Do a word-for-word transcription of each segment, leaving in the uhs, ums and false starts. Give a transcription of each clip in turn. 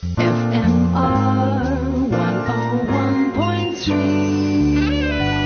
F M R one oh one point three.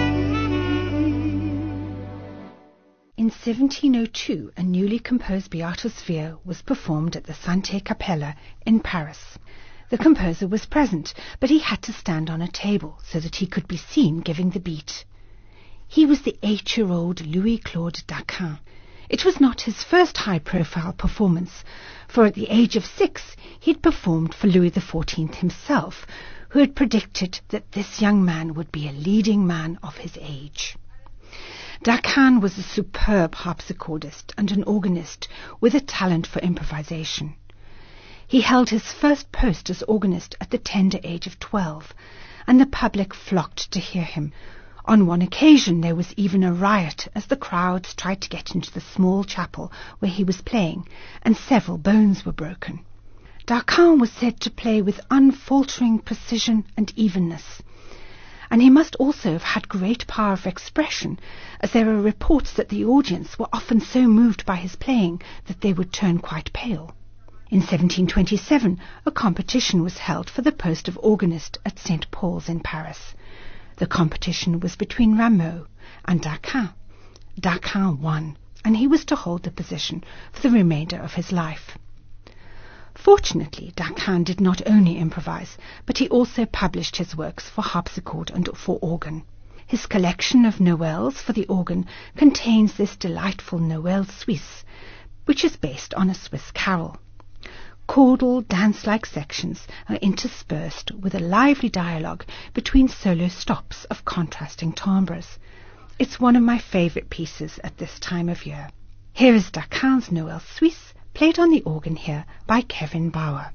In seventeen oh two, a newly composed Beato Sphere was performed at the Sante Capella in Paris. The composer was present, but he had to stand on a table so that he could be seen giving the beat. He was the eight-year-old Louis-Claude Daquin. It was not his first high-profile performance, for at the age of six he'd performed for Louis the Fourteenth himself, who had predicted that this young man would be a leading man of his age. Daquin was a superb harpsichordist and an organist with a talent for improvisation. He held his first post as organist at the tender age of twelve, and the public flocked to hear him. On one occasion there was even a riot as the crowds tried to get into the small chapel where he was playing, and several bones were broken. Daquin was said to play with unfaltering precision and evenness, and he must also have had great power of expression, as there are reports that the audience were often so moved by his playing that they would turn quite pale. In seventeen twenty-seven, a competition was held for the post of organist at Saint Paul's in Paris. The competition was between Rameau and Daquin. Daquin won, and he was to hold the position for the remainder of his life. Fortunately, Daquin did not only improvise, but he also published his works for harpsichord and for organ. His collection of Noëls for the organ contains this delightful Noël Suisse, which is based on a Swiss carol. Chordal, dance-like sections are interspersed with a lively dialogue between solo stops of contrasting timbres. It's one of my favourite pieces at this time of year. Here is Daquin's Noël Suisse, played on the organ here by Kevin Bauer.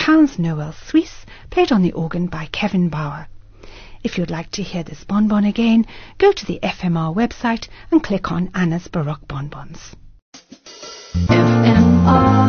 Pounds Noël Suisse, played on the organ by Kevin Bauer. If you'd like to hear this bonbon again, go to the F M R website and click on Anna's Baroque Bonbons. F M R